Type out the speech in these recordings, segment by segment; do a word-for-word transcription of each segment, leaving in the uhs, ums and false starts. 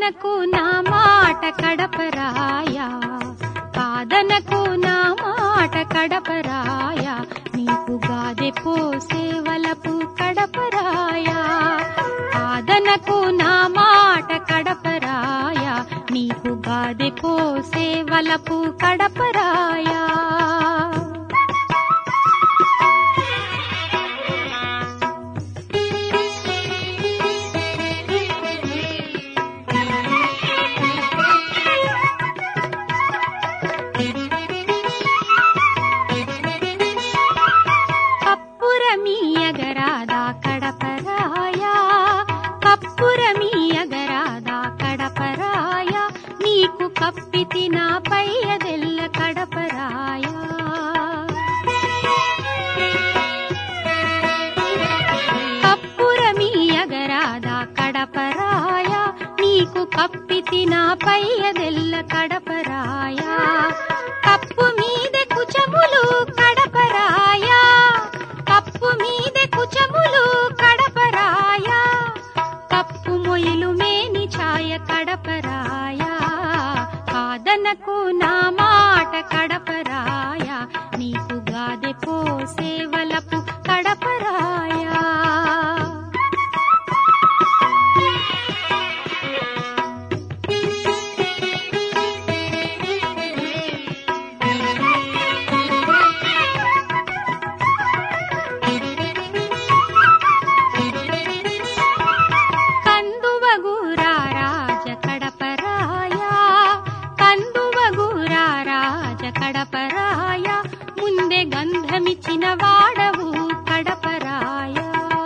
కాదనకు నా మాట కడపరాయా, కాదనకు నా మాట కడపరాయా, నీకు గాదె పోసే వలపు కడపరాయా, కాదనకు నా మాట కడపరాయా, నీకు గాదె పోసే వలపు కడపరాయా. కప్పురమీయగరాదా కడపరాయా, కప్పురమీయగరాదా కడపరాయా, నీకు కప్పితి నా పయ్యదెల్ల కడపరాయా. కప్పురమీయగరాదా కడపరాయా, నీకు కప్పితి నా పయ్యదెల్ల కడపరాయా, కప్పు మీదె కుచములు కడపరాయా, కప్పు మీదె కుచములు కడపరాయా, కప్పు మొయిలు మేని ఛాయ కడపరాయా, కాదనకు నా మాట కడపరాయా, నీకు గాదె పోసే వలపు కడపరాయా. కడపరాయా, ముందే గంధమిచ్చిన వాడవు కడపరాయా,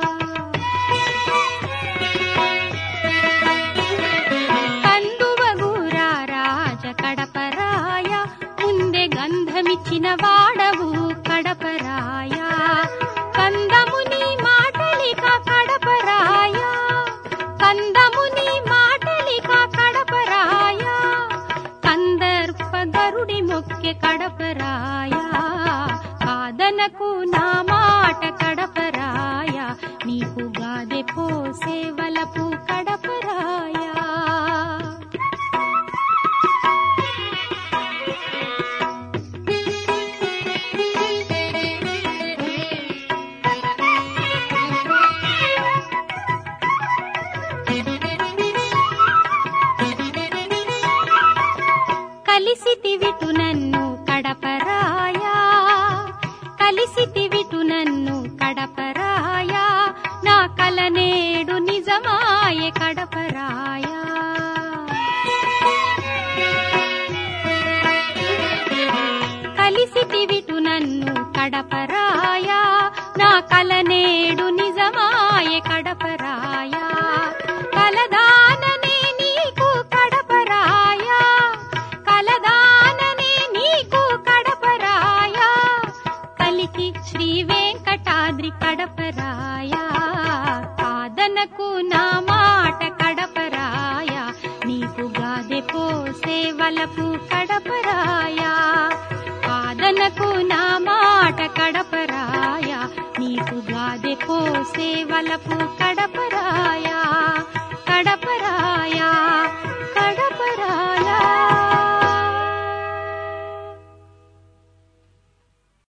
కందువగూరా రాజ కడపరాయా, ముందే గంధమిచ్చిన వాడవు కడపరాయా, కందముని మాటలిక కడపరాయా, కందముని మాటలిక కడపరాయా, కందర్ప గరుడి మొక్కె కడపరాయా, కాదనకు నా మాట కడపరాయా, నీకు గాదె పోసే వలపు కడపరాయా. కలిసితివిటు నన్ను కడపరాయా, కలిసితివిటు నన్ను కడపరాయా, నా కల నేడు నిజమాయె కడపరాయా, కలిసితివిటు నన్ను కడపరాయా, నా కల నేడు నిజమాయె కడపరాయా, కలదాననే నీకు కడపరాయా, కలదాననే నీకు కడపరాయా, కలికి శ్రీ వెంకటాద్రి కడపరాయా, కాదనకు నా మాట కడపరాయా, నీకు గాదె పోసే వలపు కడపరాయా, కాదనకు నా మాట కడపరాయా, నీకు గాదె పోసే వలపు కడ